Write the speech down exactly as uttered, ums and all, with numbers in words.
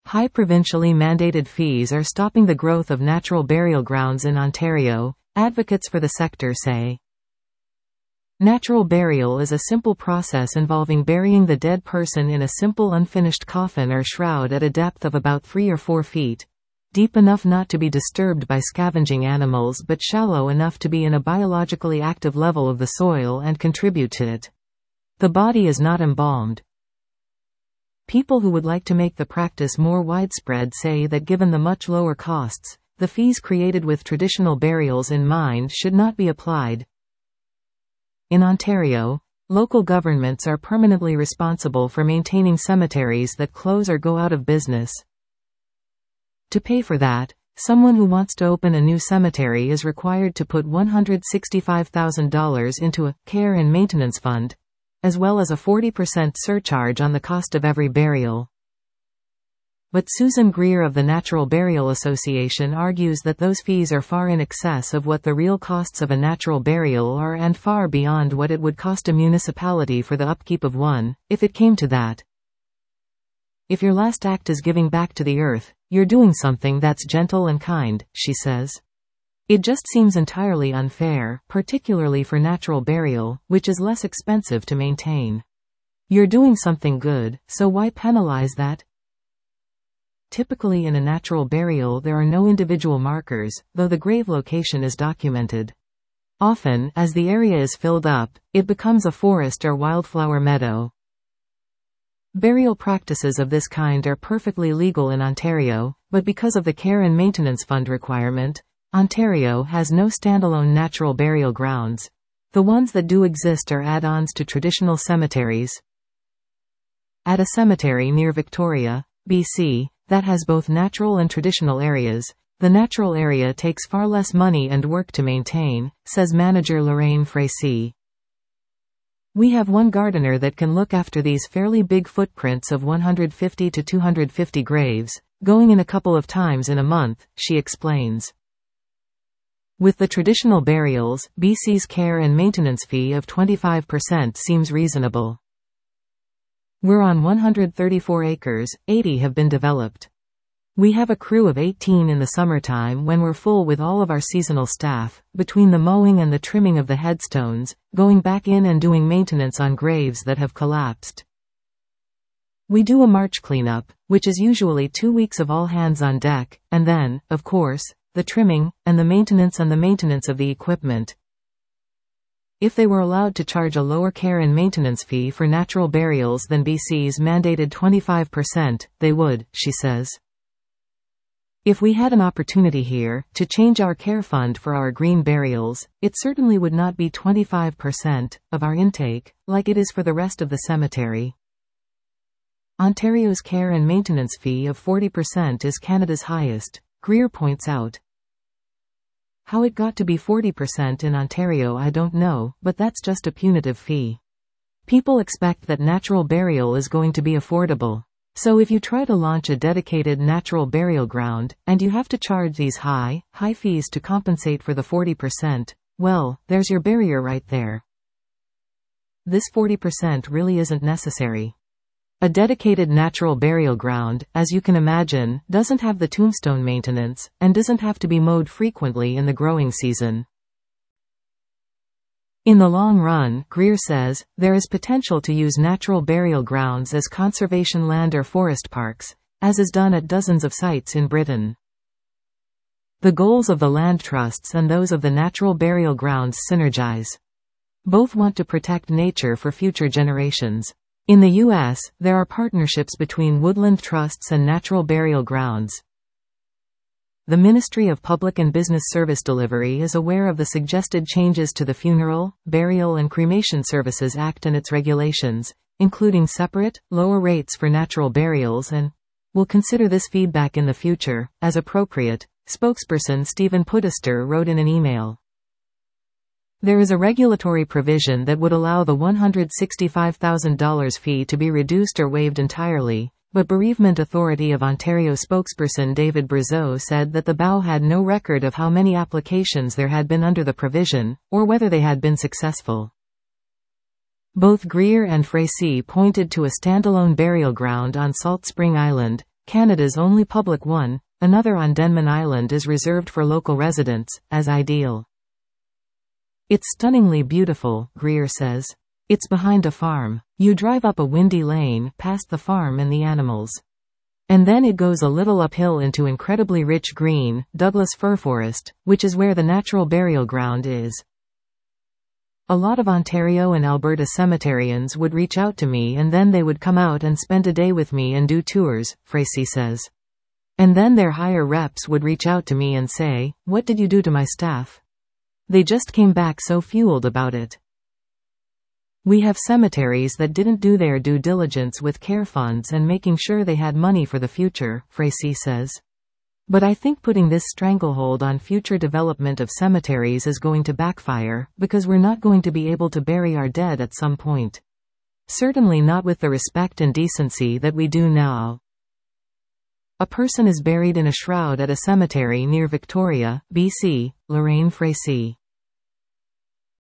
High provincially mandated fees are stopping the growth of natural burial grounds in Ontario, advocates for the sector say. Natural burial is a simple process involving burying the dead person in a simple unfinished coffin or shroud at a depth of about three or four feet, deep enough not to be disturbed by scavenging animals but shallow enough to be in a biologically active level of the soil and contribute to it. The body is not embalmed. People who would like to make the practice more widespread say that given the much lower costs, the fees created with traditional burials in mind should not be applied. In Ontario, local governments are permanently responsible for maintaining cemeteries that close or go out of business. To pay for that, someone who wants to open a new cemetery is required to put one hundred sixty-five thousand dollars into a care and maintenance fund, as well as a forty percent surcharge on the cost of every burial. But Susan Greer of the Natural Burial Association argues that those fees are far in excess of what the real costs of a natural burial are and far beyond what it would cost a municipality for the upkeep of one, if it came to that. If your last act is giving back to the earth, you're doing something that's gentle and kind, she says. It just seems entirely unfair, particularly for natural burial, which is less expensive to maintain. You're doing something good, so why penalize that? Typically in a natural burial there are no individual markers, though the grave location is documented. Often, as the area is filled up, it becomes a forest or wildflower meadow. Burial practices of this kind are perfectly legal in Ontario, but because of the care and maintenance fund requirement, Ontario has no standalone natural burial grounds. The ones that do exist are add-ons to traditional cemeteries. At a cemetery near Victoria, B C, that has both natural and traditional areas, the natural area takes far less money and work to maintain, says manager Lorraine Fracy. We have one gardener that can look after these fairly big footprints of one hundred fifty to two hundred fifty graves, going in a couple of times in a month, she explains. With the traditional burials, B C's care and maintenance fee of twenty-five percent seems reasonable. We're on one hundred thirty-four acres, eighty have been developed. We have a crew of eighteen in the summertime when we're full with all of our seasonal staff, between the mowing and the trimming of the headstones, going back in and doing maintenance on graves that have collapsed. We do a March cleanup, which is usually two weeks of all hands on deck, and then, of course, the trimming, and the maintenance and the maintenance of the equipment. If they were allowed to charge a lower care and maintenance fee for natural burials than B C's mandated twenty-five percent, they would, she says. If we had an opportunity here, to change our care fund for our green burials, it certainly would not be twenty-five percent of our intake, like it is for the rest of the cemetery. Ontario's care and maintenance fee of forty percent is Canada's highest, Greer points out. How it got to be forty percent in Ontario I don't know, but that's just a punitive fee. People expect that natural burial is going to be affordable. So if you try to launch a dedicated natural burial ground, and you have to charge these high, high fees to compensate for the forty percent, well, there's your barrier right there. This forty percent really isn't necessary. A dedicated natural burial ground, as you can imagine, doesn't have the tombstone maintenance, and doesn't have to be mowed frequently in the growing season. In the long run, Greer says, there is potential to use natural burial grounds as conservation land or forest parks, as is done at dozens of sites in Britain. The goals of the land trusts and those of the natural burial grounds synergize. Both want to protect nature for future generations. In the U S, there are partnerships between woodland trusts and natural burial grounds. The Ministry of Public and Business Service Delivery is aware of the suggested changes to the Funeral, Burial and Cremation Services Act and its regulations, including separate, lower rates for natural burials, and will consider this feedback in the future, as appropriate, spokesperson Stephen Pudister wrote in an email. There is a regulatory provision that would allow the one hundred sixty-five thousand dollars fee to be reduced or waived entirely, but Bereavement Authority of Ontario spokesperson David Brazeau said that the B O had no record of how many applications there had been under the provision, or whether they had been successful. Both Greer and Fracy pointed to a standalone burial ground on Salt Spring Island, Canada's only public one. Another on Denman Island is reserved for local residents, as ideal. It's stunningly beautiful, Greer says. It's behind a farm. You drive up a windy lane, past the farm and the animals. And then it goes a little uphill into incredibly rich green, Douglas fir forest, which is where the natural burial ground is. A lot of Ontario and Alberta cemeterians would reach out to me and then they would come out and spend a day with me and do tours, Fracey says. And then their higher reps would reach out to me and say, "What did you do to my staff?" They just came back so fueled about it. We have cemeteries that didn't do their due diligence with care funds and making sure they had money for the future, Fracey says. But I think putting this stranglehold on future development of cemeteries is going to backfire, because we're not going to be able to bury our dead at some point. Certainly not with the respect and decency that we do now. A person is buried in a shroud at a cemetery near Victoria, B C, Lorraine Fracey.